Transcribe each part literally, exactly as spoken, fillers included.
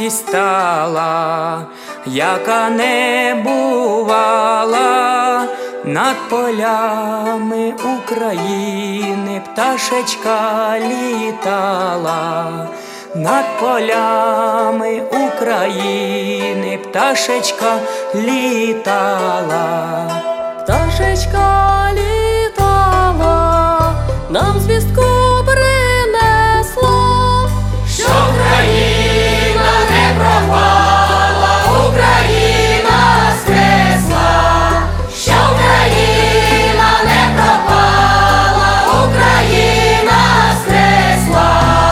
радість стала, яка не бувала. Над полями України пташечка літала, над полями України пташечка літала. Пташечка літала, нам звістку принесла, що Україна не пропала, Україна скресла, що Україна не пропала, Україна скресла.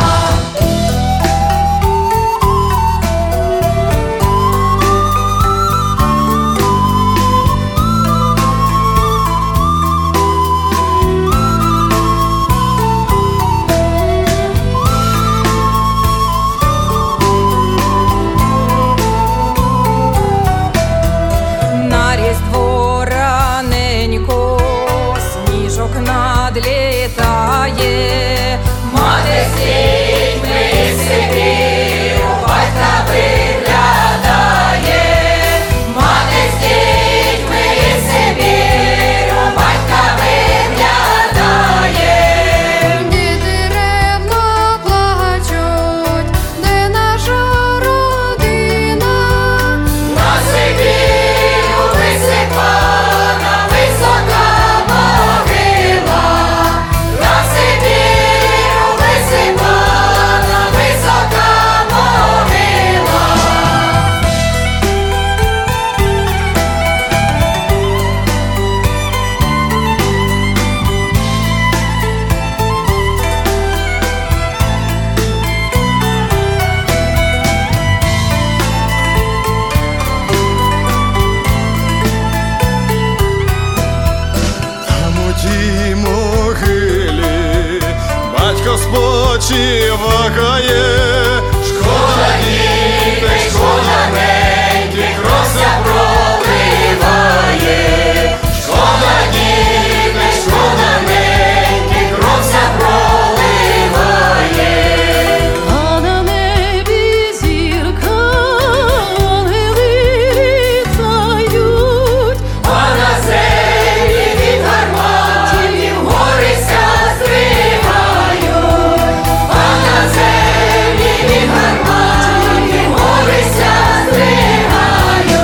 Надлітає, мати з дітьми із Сибіру батька виглядає, мати з дітьми із Сибіру батька виглядає. Діти ревно плачуть, де наша родина, на Сибіру висипана висока могила, на Сибіру висипана висока могила. Там у тій могилі батько спочиває. Шкода дітей, шкода неньки, кров'я проливає. Шкода дітей, шкода неньки, кров'я проливає. а на небі зірка, ангели літають, А на землі від гарматів горися стригають, а на землі від гарматів горися стригають.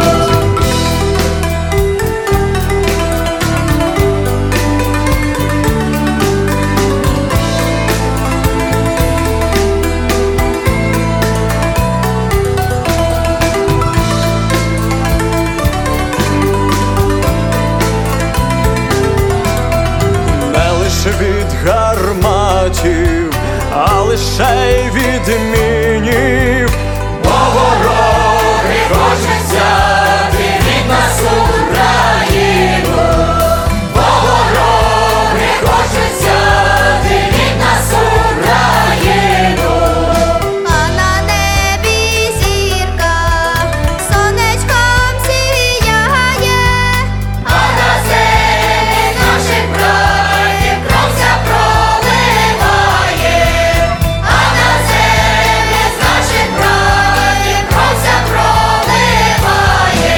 Не лише від гарматів, а лише й від мінів. Бо вороги хочуть взяти від нас Україну, бо вороги хочуть взяти від нас Україну. А на небі зірка сонечком сіяє, А на землі наших братів кров'я проливає, а на землі з наших братів кров'я проливає.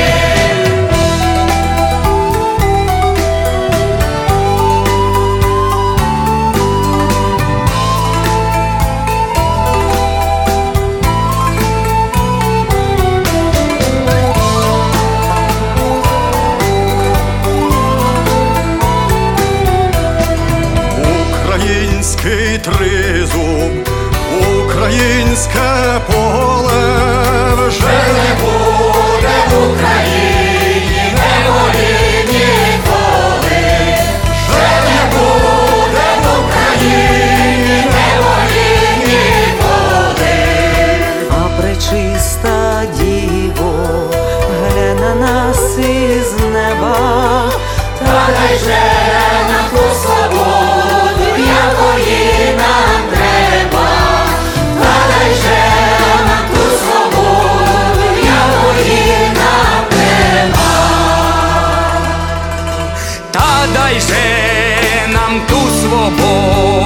Український тризуб, українське поле вже Не буде в Україні неволі ніколи, вже не буде в Україні неволі ніколи. а пречиста діво, гляне на нас із неба, Та дай же нам ту свободу, якої нам треба, та дай же нам ту свободу, якої нам треба. та дай же нам ту свободу,